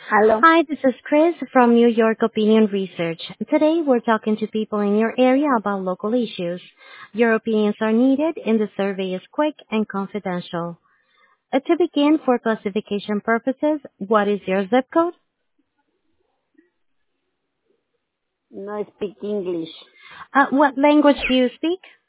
Hello. Hi, this is Chris from New York Opinion Research. Today we're talking to people in your area about local issues. Your opinions are needed and the survey is quick and confidential. To begin, for classification purposes, what is your zip code? No speak English. What language do you speak?